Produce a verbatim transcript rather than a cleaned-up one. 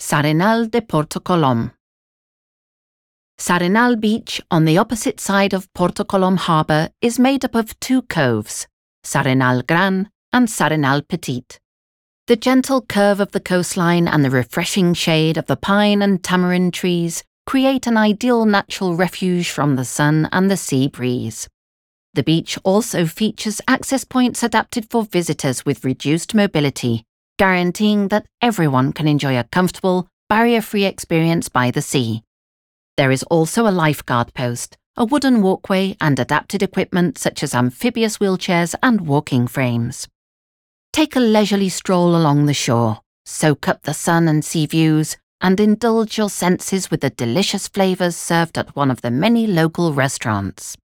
S'Arenal de Porto Colom. S'Arenal Beach on the opposite side of Porto Colom harbour is made up of two coves, S'Arenal Gran and S'Arenal Petit. The gentle curve of the coastline and the refreshing shade of the pine and tamarind trees create an ideal natural refuge from the sun and the sea breeze. The beach also features access points adapted for visitors with reduced mobility, guaranteeing that everyone can enjoy a comfortable, barrier-free experience by the sea. There is also a lifeguard post, a wooden walkway and adapted equipment such as amphibious wheelchairs and walking frames. Take a leisurely stroll along the shore, soak up the sun and sea views, and indulge your senses with the delicious flavours served at one of the many local restaurants.